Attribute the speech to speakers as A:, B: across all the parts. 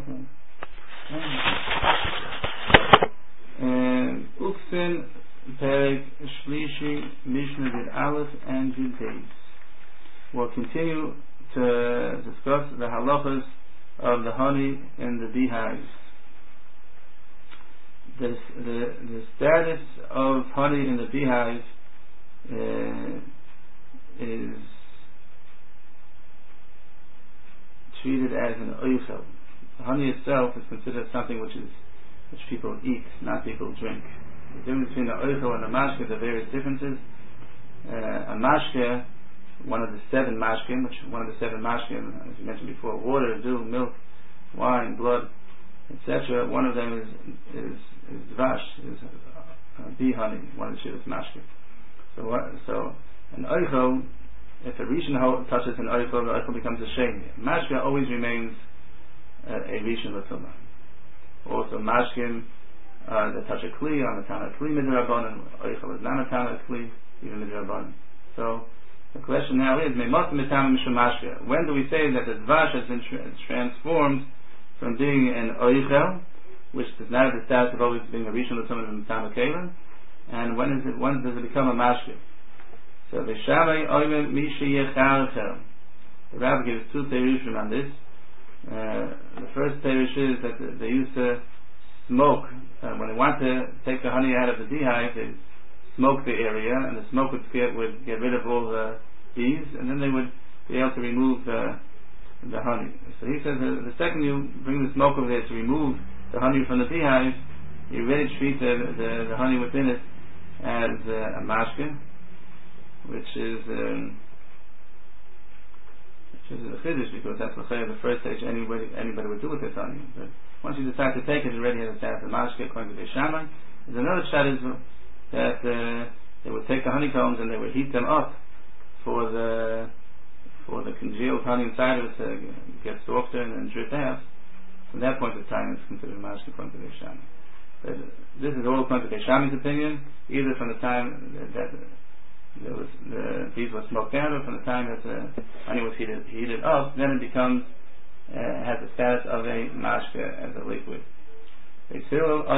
A: Uksin Perek Shlishi Mishnah Yud Aleph and Yud Beis. We'll continue to discuss the halachas of the honey in the beehives. The status of honey in the beehive is treated as an oichel. The honey itself is considered something which people eat, not people drink. The difference between the oichel and the mashke, there are various differences. A mashke, one of the seven mashkim, as you mentioned before, water, dew, milk, wine, blood, etc. One of them is dvash, is bee honey, one of the shivas mashkim. So an oichel, if a rishon touches an oichel, the oichel becomes a sheni. Mashke always remains a rishon l'tumah. Also mashkim that touch a kli on the tana kli midrabanan, oichel is not a tana kli, even midrabanan. So the question now is, when do we say that the dvash has been transformed from being an oichel, which does not have the status of always being a rishon l'tumah and tana kelen, and when does it become a mashke? So the Shamay Oimen Mishi Yecharchel. The Rabbi gives two terushim on this. The first terush is that they used to smoke when they want to take the honey out of the beehive. They smoke the area, and the smoke would get rid of all the bees, and then they would be able to remove the honey. So he says the second you bring the smoke over there to remove the honey from the beehive, you already treat the honey within it as a mashke, which is a chiddush, because that's the first stage anybody would do with this honey. But once you decide to take it, it already has a status of mashke according to the Shammai. There's another shadis that they would take the honeycombs and they would heat them up for the congealed honey inside of it to get softer and drip out. From that point of time, it's considered mashke according to the Shammai. But this is all according to the Shammai's opinion, either from the time that the bees were smoked out, or from the time that the honey was heated up, then it becomes has the status of a mashke, as a liquid. It's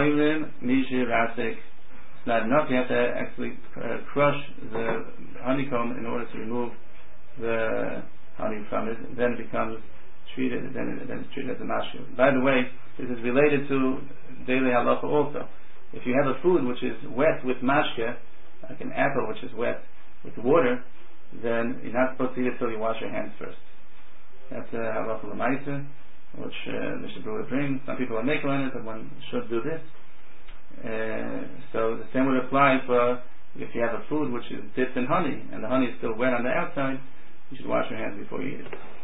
A: not enough. You have to actually crush the honeycomb in order to remove the honey from it. Then it becomes treated. Then it's treated as a mashke. By the way, this is related to daily halacha also. If you have a food which is wet with mashke, like an apple which is wet with water, then you're not supposed to eat it until you wash your hands first. That's a halacha l'maisa, which Mr. Brewer brings. Some people are making on it, but one should do this. So the same would apply for if you have a food which is dipped in honey, and the honey is still wet on the outside, you should wash your hands before you eat it.